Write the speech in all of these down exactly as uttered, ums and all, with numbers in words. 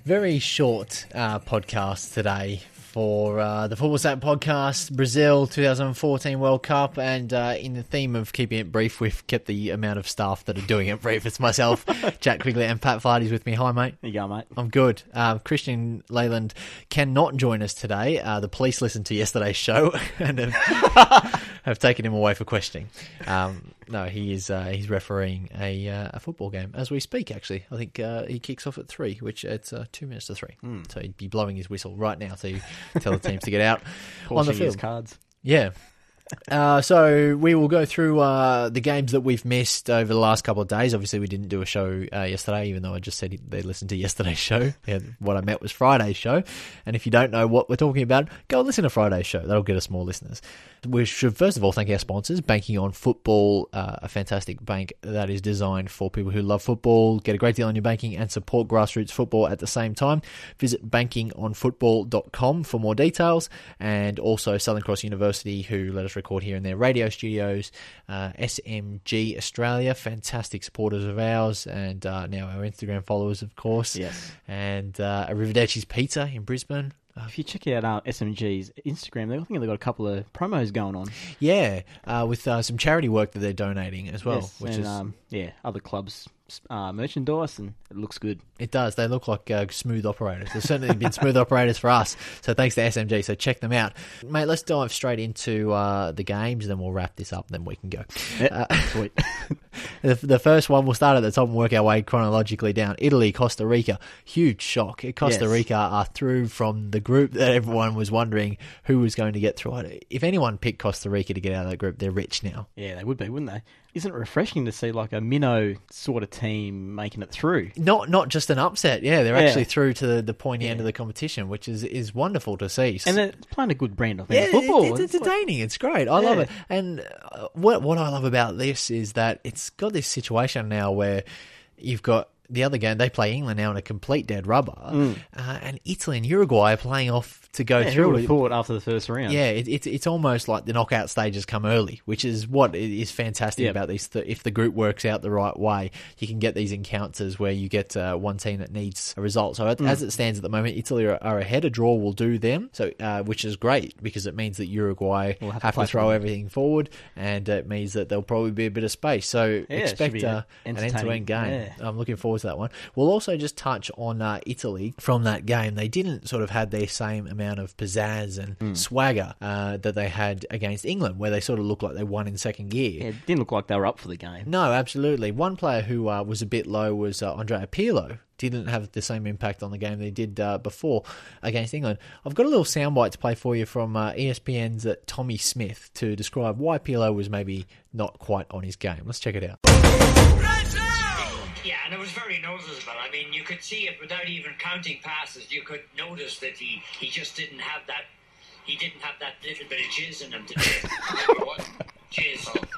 Very short uh, podcast today for uh, the Football Stat Podcast, Brazil twenty fourteen World Cup, and uh, in the theme of keeping it brief, we've kept the amount of staff that are doing it brief. It's myself, Jack Quigley, and Pat Vardy's with me. Hi, mate. There you go, mate. I'm good. Uh, Christian Leyland cannot join us today. Uh, the police listened to yesterday's show and have, have taken him away for questioning. Um, no, he is uh, he's refereeing a uh, a football game as we speak, actually. I think uh, he kicks off at three, which it's uh, two minutes to three. Mm. So he'd be blowing his whistle right now to tell the teams to get out on the field. His cards. Yeah. Uh, so we will go through uh, the games that we've missed over the last couple of days. Obviously, we didn't do a show uh, yesterday, even though I just said they listened to yesterday's show. Yeah, what I meant was Friday's show. And if you don't know what we're talking about, go listen to Friday's show. That'll get us more listeners. We should first of all thank our sponsors, Banking on Football, uh, a fantastic bank that is designed for people who love football, get a great deal on your banking, and support grassroots football at the same time. Visit banking on football dot com for more details, and also Southern Cross University, who let us record here in their radio studios, uh, S M G Australia, fantastic supporters of ours, and uh, now our Instagram followers, of course. Yes. And uh, Arrivederci's Pizza in Brisbane. If you check out uh, S M G's Instagram, I think they've got a couple of promos going on. Yeah, uh, with uh, some charity work that they're donating as well. Yes, which and, is um, yeah, other clubs uh, merchandise, and it looks good. It does. They look like uh, smooth operators. They've certainly been smooth operators for us. So thanks to S M G. So check them out. Mate, let's dive straight into uh, the games, and then we'll wrap this up, and then we can go. Yep, uh, sweet. the, the first one, we'll start at the top and work our way chronologically down. Italy, Costa Rica. Huge shock. Costa Yes. Rica are through from the group that everyone was wondering who was going to get through it. If anyone picked Costa Rica to get out of that group, they're rich now. Yeah, they would be, wouldn't they? Isn't it refreshing to see like a minnow sort of team making it through? Not not just an upset, yeah. They're Yeah. actually through to the, the pointy Yeah. end of the competition, which is, is wonderful to see. And they're playing a good brand of Yeah, football. It's, it's entertaining. It's great. I love Yeah. it. And uh, what what I love about this is that it's got this situation now where you've got the other game. They play England now in a complete dead rubber, Mm. uh, and Italy and Uruguay are playing off to go Yeah, who through. would have thought after the first round? Yeah, it, it's it's almost like the knockout stages come early, which is what is fantastic Yep. about these. If the group works out the right way, you can get these encounters where you get uh, one team that needs a result. So Mm. as it stands at the moment, Italy are, are ahead. A draw will do them, so uh, which is great because it means that Uruguay We'll have, have to, to play throw for them. everything forward, and it means that there'll probably be a bit of space. So Yeah, it should expect be uh, an entertaining. end-to-end game. Yeah. I'm looking forward to that one. We'll also just touch on uh, Italy from that game. They didn't sort of have their same amount of pizzazz and Mm. swagger uh, that they had against England, where they sort of looked like they won in second gear. Yeah, it didn't look like they were up for the game. No, absolutely. One player who uh, was a bit low was uh, Andrea Pirlo. Didn't have the same impact on the game they did uh, before against England. I've got a little soundbite to play for you from uh, E S P N's uh, Tommy Smith to describe why Pirlo was maybe not quite on his game. Let's check it out. Yeah, and it was very noticeable. I mean, you could see it without even counting passes. You could notice that he, he just didn't have that. He didn't have that little bit of jizz in him today. What? Jizz.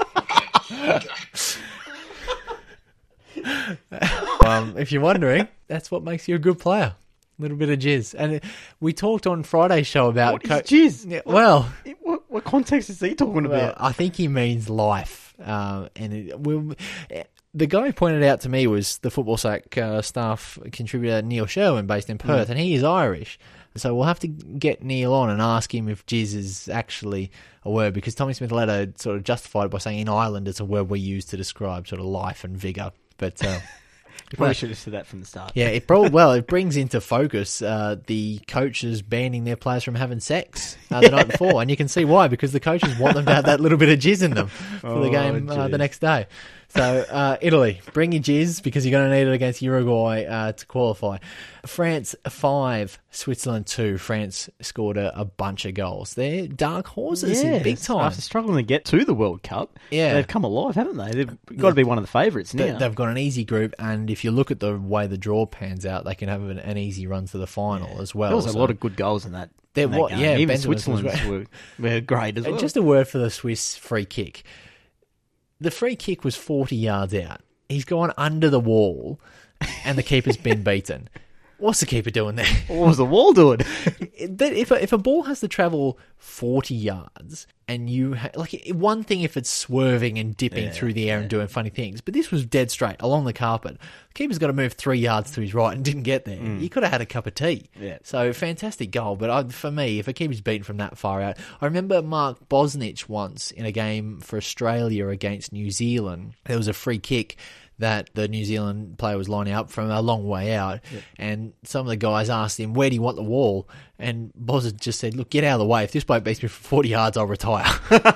Oh, um, if you're wondering, that's what makes you a good player. A little bit of jizz. And it, we talked on Friday's show about... What is co- jizz? Yeah, well... What, what context is he talking Well, about? I think he means life. Um, and it, we'll, the guy who pointed out to me was the Football Sack uh, staff contributor Neil Sherwin, based in Perth, mm. and he is Irish. So we'll have to get Neil on and ask him if jizz is actually a word, because Tommy Smith later sort of justified it by saying in Ireland it's a word we use to describe sort of life and vigour. But... Uh, You probably should have said that from the start. Yeah, it probably, well, it brings into focus uh, the coaches banning their players from having sex uh, the yeah. night before, and you can see why, because the coaches want them to have that little bit of jizz in them for oh, the game uh, the next day. So, uh, Italy, bring your jizz, because you're going to need it against Uruguay uh, to qualify. France five, Switzerland two. France scored a, a bunch of goals. They're dark horses yeah, in big time. After struggling to get to the World Cup, yeah. they've come alive, haven't they? They've got to be one of the favourites now. They've got an easy group, and if you look at the way the draw pans out, they can have an, an easy run to the final yeah. as well. There was so. a lot of good goals in that. There in that was, game. yeah, even Benzema's Switzerland's were, were great as well. Just a word for the Swiss free kick. The free kick was forty yards out. He's gone under the wall, and the keeper's been beaten. What's the keeper doing there? What was the wall doing? That if a, if a ball has to travel forty yards and you ha- like one thing if it's swerving and dipping Yeah, through the air and doing funny things, but this was dead straight along the carpet. The keeper's got to move three yards to his right and didn't get there. You could have had a cup of tea. Yeah. So fantastic goal, but I, for me, if a keeper's beaten from that far out, I remember Mark Bosnich once in a game for Australia against New Zealand. There was a free kick that the New Zealand player was lining up from a long way out, yep. and some of the guys asked him, where do you want the wall? And Boz just said, look, get out of the way. If this bloke beats me for forty yards, I'll retire.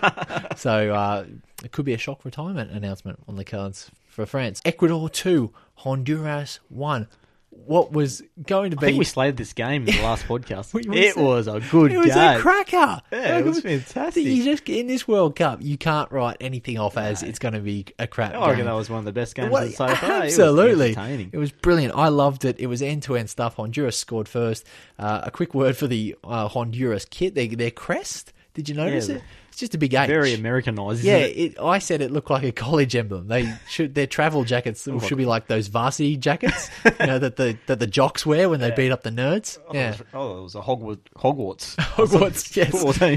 So uh, it could be a shock retirement announcement on the cards for France. Ecuador two, Honduras one. What was going to be... I think we slated this game in the last podcast. We- we It said- was a good It was game. a cracker. Yeah, it was fantastic. You just in this World Cup, you can't write anything off as it's going to be a crap I reckon game. that was one of the best games Well, of so far. absolutely, It was entertaining. it was brilliant. I loved it. It was end to end stuff. Honduras scored first. Uh, a quick word for the uh, Honduras kit. Their, their crest. Did you notice Yeah, it? It's just a big H. Very Americanized. Yeah, Isn't it? it, I said it looked like a college emblem. They should their travel jackets should be like those varsity jackets, you know, that the that the jocks wear when they Yeah. beat up the nerds. Oh, Yeah, it was, oh, it was a Hogwarts. Hogwarts. Hogwarts, yes. Football team.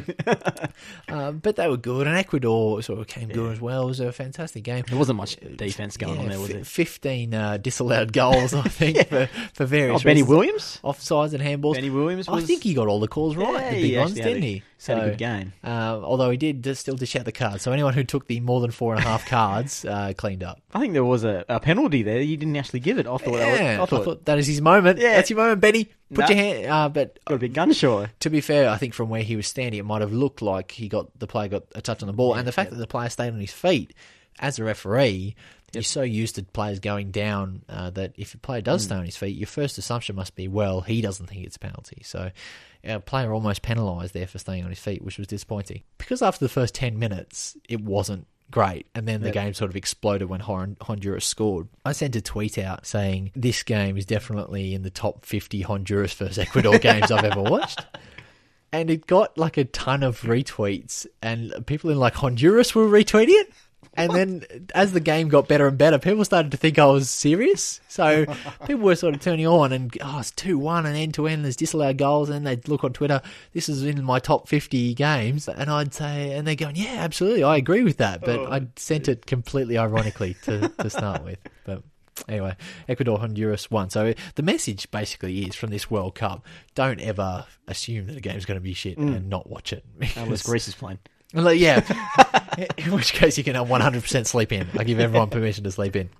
um, but they were good, and Ecuador sort of came good as well. It was a fantastic game. There wasn't much defense going Yeah, on there, was fi- it? Fifteen uh, disallowed goals, I think, for, for various Oh, Benny reasons. Williams? Offsides and handballs. Benny Williams I was... think he got all the calls right, Yeah, the he big ones, actually had didn't a- he? had a good game. Uh, although he did just still dish out the cards. So anyone who took the more than four and a half cards uh, cleaned up. I think there was a, a penalty there. You didn't actually give it. I thought, that Yeah, was, I thought, that is his moment. Yeah. That's your moment, Benny. Put Nah. your hand. Uh, but got to be gun shy. to be fair, I think from where he was standing, it might have looked like he got the player got a touch on the ball, and the fact that the player stayed on his feet, as a referee, you're so used to players going down uh, that if a player does stay on his feet, your first assumption must be, well, he doesn't think it's a penalty. So a player almost penalised there for staying on his feet, which was disappointing. Because after the first ten minutes, it wasn't great, and then the Yep. game sort of exploded when Hon- Honduras scored. I sent a tweet out saying, this game is definitely in the top fifty Honduras versus Ecuador games I've ever watched. And it got like a ton of retweets, and people in like Honduras were retweeting it. And then as the game got better and better, people started to think I was serious. So people were sort of turning on and, oh, it's two one and end-to-end, there's disallowed goals. And they'd look on Twitter, this is in my top fifty games. And I'd say, and they're going, yeah, absolutely, I agree with that. But Oh, I sent it completely ironically to, to start with. But anyway, Ecuador, Honduras won. So the message basically is from this World Cup, don't ever assume that a game's going to be shit and not watch it. Unless Greece is playing. Like, yeah. In which case you can have one hundred percent sleep in. I give everyone permission to sleep in.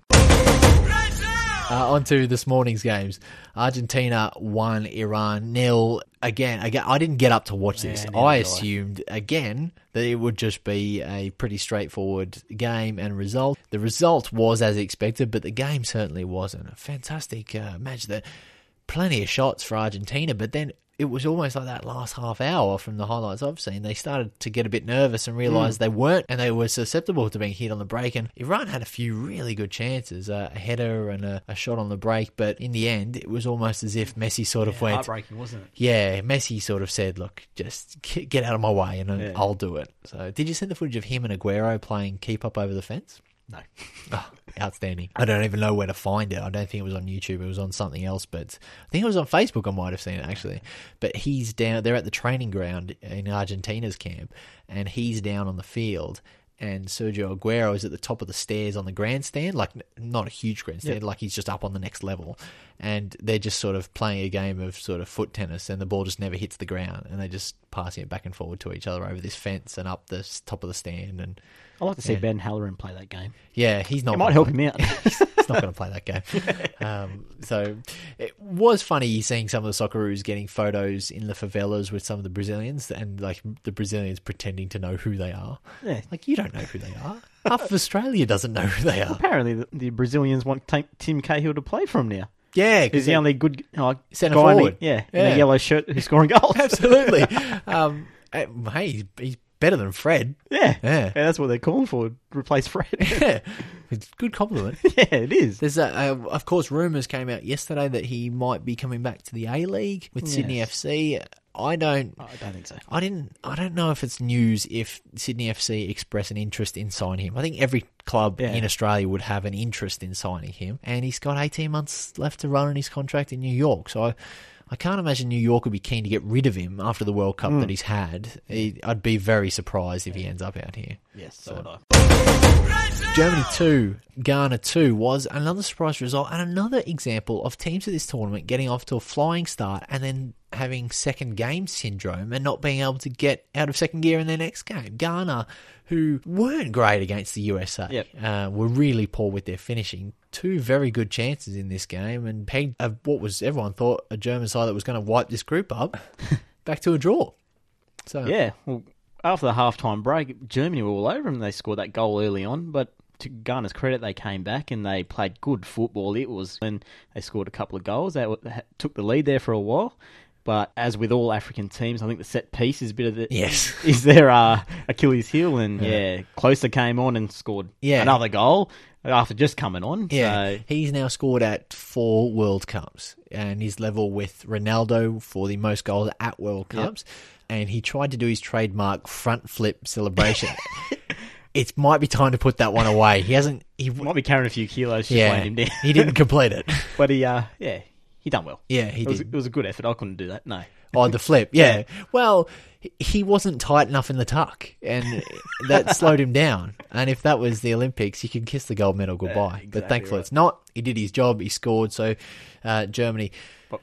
Uh, on to this morning's games. Argentina won, Iran nil. Again, again, I didn't get up to watch this. Yeah, neither I did I. assumed, again, that it would just be a pretty straightforward game and result. The result was as expected, but the game certainly wasn't. A fantastic uh, match. That plenty of shots for Argentina, but then it was almost like that last half hour from the highlights I've seen. They started to get a bit nervous and realised they weren't, and they were susceptible to being hit on the break. And Iran had a few really good chances, uh, a header and a, a shot on the break, but in the end, it was almost as if Messi sort of Yeah, went, heartbreaking, wasn't it? yeah, Messi sort of said, look, just get get out of my way and Yeah. I'll do it. So did you see the footage of him and Aguero playing keep up over the fence? No. Oh, outstanding. I don't even know where to find it. I don't think it was on YouTube. It was on something else, but I think it was on Facebook. I might have seen it actually. But he's down, they're at the training ground in Argentina's camp, and he's down on the field, and Sergio Aguero is at the top of the stairs on the grandstand, like not a huge grandstand, Yep. like he's just up on the next level, and they're just sort of playing a game of sort of foot tennis, and the ball just never hits the ground, and they're just passing it back and forward to each other over this fence and up the s- top of the stand, and I'd like to see Yeah. Ben Halloran play that game. yeah, he's not. It might help him out. He's not going to play that game. Um, so it was funny seeing some of the Socceroos getting photos in the favelas with some of the Brazilians, and like the Brazilians pretending to know who they are. Yeah. Like, you don't know who they are. Half of Australia doesn't know who they are. Apparently, the, the Brazilians want Tim Tim Cahill to play for him now. Yeah, He's because the only good uh, Centre guy in the- forward. yeah, in Yeah. a yellow shirt who's scoring goals. absolutely. Um, hey, he's, he's better than Fred. Yeah. Yeah. yeah, that's what they're calling for. Replace Fred. Yeah, it's a good compliment. yeah, it is. There's, a, uh, of course, rumours came out yesterday that he might be coming back to the A-League with Sydney Yes. F C. I don't. I don't think so. I didn't. I don't know if it's news if Sydney F C express an interest in signing him. I think every club Yeah. in Australia would have an interest in signing him, and he's got eighteen months left to run on his contract in New York. So I, I can't imagine New York would be keen to get rid of him after the World Cup that he's had. He, I'd be very surprised if he ends up out here. Yes, so would I. Germany two, Ghana two was another surprise result and another example of teams at this tournament getting off to a flying start and then having second game syndrome and not being able to get out of second gear in their next game. Ghana, who weren't great against the U S A, Yep. uh, were really poor with their finishing. Two very good chances in this game and pegged uh, what was everyone thought a German side that was going to wipe this group up back to a draw. So Yeah, well, after the half-time break, Germany were all over them. They scored that goal early on, but to Ghana's credit, they came back and they played good football. It was when they scored a couple of goals. They were- they took the lead there for a while. But as with all African teams, I think the set piece is a bit of the Yes. is their uh, Achilles heel, and Yeah. yeah, Closer came on and scored Yeah. another goal after just coming on. Yeah, So, he's now scored at four World Cups and he's level with Ronaldo for the most goals at World Yep. Cups. And he tried to do his trademark front flip celebration. It might be time to put that one away. He hasn't. He might be carrying a few kilos, just yeah, weighing him down. he didn't complete it. But he, uh, yeah, he done well. Yeah, he it was, did. it was a good effort. I couldn't do that. No. Oh, the flip. Yeah. Well, he wasn't tight enough in the tuck, and that slowed him down. And if that was the Olympics, he could kiss the gold medal goodbye. Yeah, but exactly thankfully, right. it's not. He did his job. He scored. So, uh, Germany. But-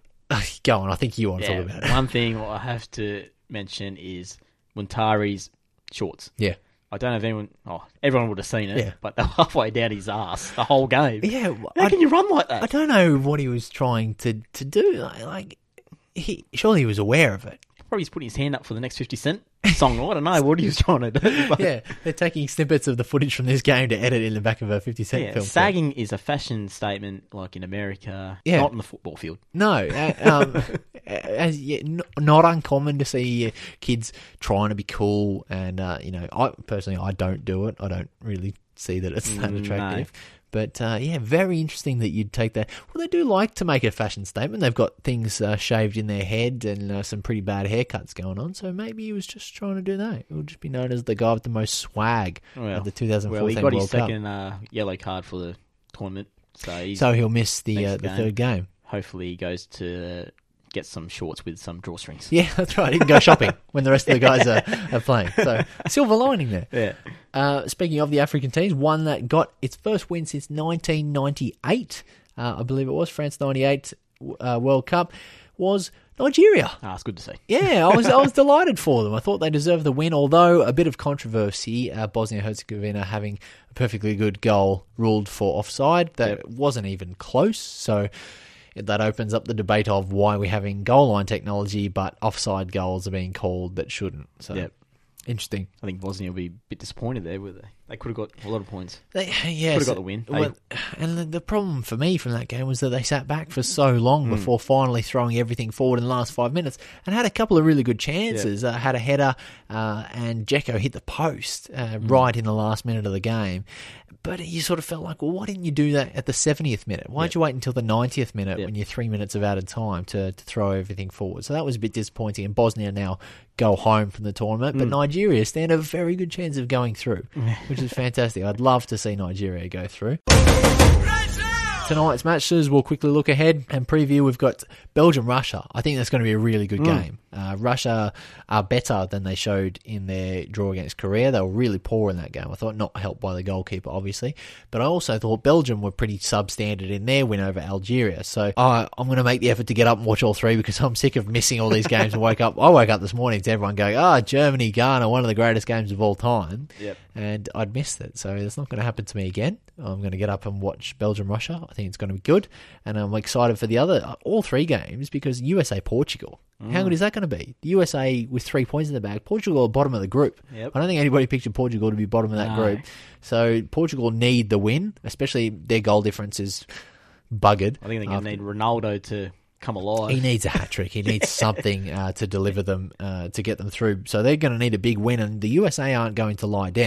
Go on. I think you want to Yeah, talk about it. one thing I have to mention is Muntari's shorts. Yeah. I don't know if anyone, oh, everyone would have seen it, Yeah. but they're halfway down his ass the whole game. Yeah. How I, can you run like that? I don't know what he was trying to, to do. Like, like, he surely he was aware of it. Probably he's putting his hand up for the next fifty cent song. I don't know what he was trying to do. But Yeah. They're taking snippets of the footage from this game to edit in the back of a fifty cent yeah, film. sagging is a fashion statement like in America, Yeah. not in the football field. No, uh, um, as, yeah, n- not uncommon to see uh, kids trying to be cool, and uh, you know, I personally I don't do it. I don't really see that it's that Mm, attractive. But uh, yeah, very interesting that you'd take that. Well, they do like to make a fashion statement. They've got things uh, shaved in their head and uh, some pretty bad haircuts going on. So maybe he was just trying to do that. It would just be known as the guy with the most swag Well, of the two thousand fourteen well, he got World his Cup. second uh, yellow card for the tournament, so he's, So he'll miss the next uh, the game. third game. hopefully he goes to get some shorts with some drawstrings. Yeah, that's right. He can go shopping when the rest of the guys are, are playing. So silver lining there. Yeah. Uh, speaking of the African teams, one that got its first win since nineteen ninety-eight, uh, I believe it was, France ninety-eight uh, World Cup, was Nigeria. Ah, it's good to see. Yeah, I was I was delighted for them. I thought they deserved the win, although a bit of controversy, uh, Bosnia-Herzegovina having a perfectly good goal ruled for offside that Yep. wasn't even close, so that opens up the debate of why we're having goal line technology, but offside goals are being called that shouldn't. So, Yep. interesting. I think Bosnia will be a bit disappointed there, were they? They could have got a lot of points. They, yeah, Could have got the win. Well, and the, the problem for me from that game was that they sat back for so long Hmm. before finally throwing everything forward in the last five minutes, and had a couple of really good chances. Uh, had a header, uh, and Dzeko hit the post uh, Hmm. right in the last minute of the game. But you sort of felt like, well, why didn't you do that at the seventieth minute? Why'd Yep. you wait until the ninetieth minute Yep. when you're three minutes of added time to, to throw everything forward? So that was a bit disappointing. And Bosnia now go home from the tournament, but Mm. Nigeria stand a very good chance of going through, which is fantastic. I'd love to see Nigeria go through. Tonight's matches, we'll quickly look ahead and preview. We've got Belgium-Russia. I think that's going to be a really good Mm. game. Uh, Russia are better than they showed in their draw against Korea. They were really poor in that game. I thought not helped by the goalkeeper, obviously. But I also thought Belgium were pretty substandard in their win over Algeria. So uh, I'm going to make the effort to get up and watch all three because I'm sick of missing all these games and wake up. I woke up this morning to everyone going, ah, oh, Germany, Ghana, one of the greatest games of all time. Yep. And I'd missed it. So it's not going to happen to me again. I'm going to get up and watch Belgium-Russia. I think it's going to be good. And I'm excited for the other, all three games because U S A-Portugal. Mm. How good is that going to be? The U S A with three points in the bag. Portugal are bottom of the group. Yep. I don't think anybody pictured Portugal to be bottom of that No. group. So Portugal need the win, especially their goal difference is buggered. I think they're going after- to need Ronaldo to come alive. He needs a hat trick. He needs something uh, to deliver them uh, to get them through. So they're going to need a big win, and the U S A aren't going to lie down.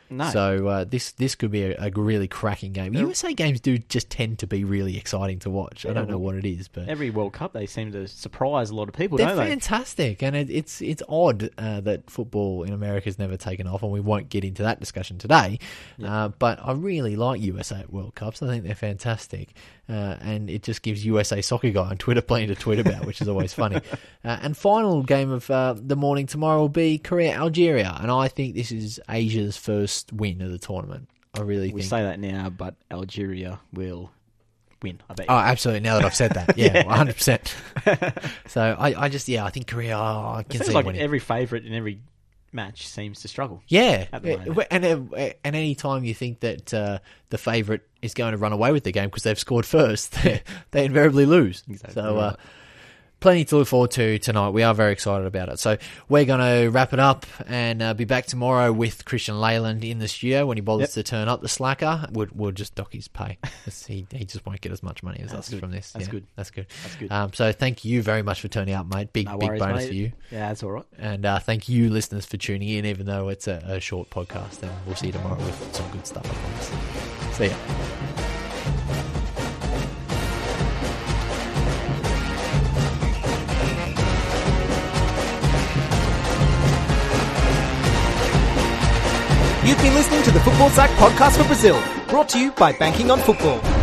No. So uh, this this could be a, a really cracking game. Yeah. U S A games do just tend to be really exciting to watch. I Yeah, don't know well, what it is, but Every World Cup, they seem to surprise a lot of people, they're don't they? fantastic, and it, it's it's odd uh, that football in America has never taken off, and we won't get into that discussion today. Yeah. Uh, but I really like U S A at World Cups. I think they're fantastic, uh, and it just gives U S A Soccer Guy on Twitter plenty to tweet about, which is always funny. Uh, and final game of uh, the morning tomorrow will be Korea Algeria, and I think this is Asia's first win of the tournament. I really We think. say that now, but Algeria will win, I bet Oh, you. absolutely. Now that I've said that. Yeah, Yeah. one hundred percent. So I, I just, yeah, I think Korea, oh, I It can seems see like winning. every favourite in every match seems to struggle. Yeah, at the moment. Uh, and uh, and any time you think that uh, the favourite is going to run away with the game because they've scored first, they, they invariably lose. Exactly So, uh, right. plenty to look forward to tonight. We are very excited about it. So we're going to wrap it up and uh, be back tomorrow with Christian Leyland in the studio when he bothers Yep. to turn up the slacker. We'll, we'll just dock his pay. he, he just won't get as much money as That's us good. from this. That's Yeah, good. That's good. That's good. Um, so thank you very much for turning up, mate. Big, No big worries, bonus mate. for you. Yeah, that's all right. And uh, thank you, listeners, for tuning in, even though it's a, a short podcast. And we'll see you tomorrow with some good stuff, I promise. See ya. You've been listening to the Football Sack podcast for Brazil, brought to you by Banking on Football.